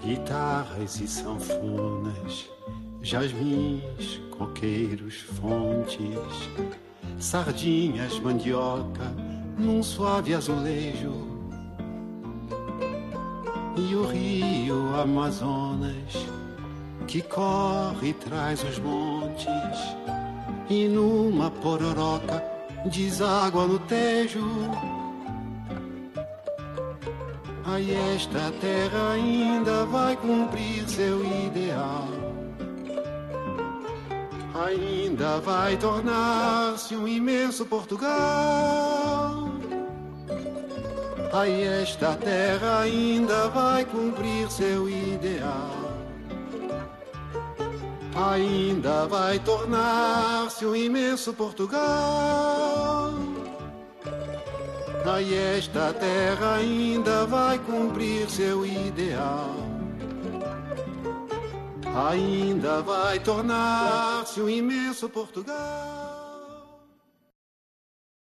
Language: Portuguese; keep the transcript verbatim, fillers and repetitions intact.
Guitarras e sanfonas, jasmins, coqueiros, fontes, sardinhas, mandioca, num suave azulejo. E o rio Amazonas, que corre e traz os montes, e numa pororoca deságua no Tejo. Aí esta terra ainda vai cumprir seu ideal, ainda vai tornar-se um imenso Portugal. Aí esta terra ainda vai cumprir seu ideal, ainda vai tornar-se um imenso Portugal. Aí esta terra ainda vai cumprir seu ideal, ainda vai tornar-se um imenso Portugal.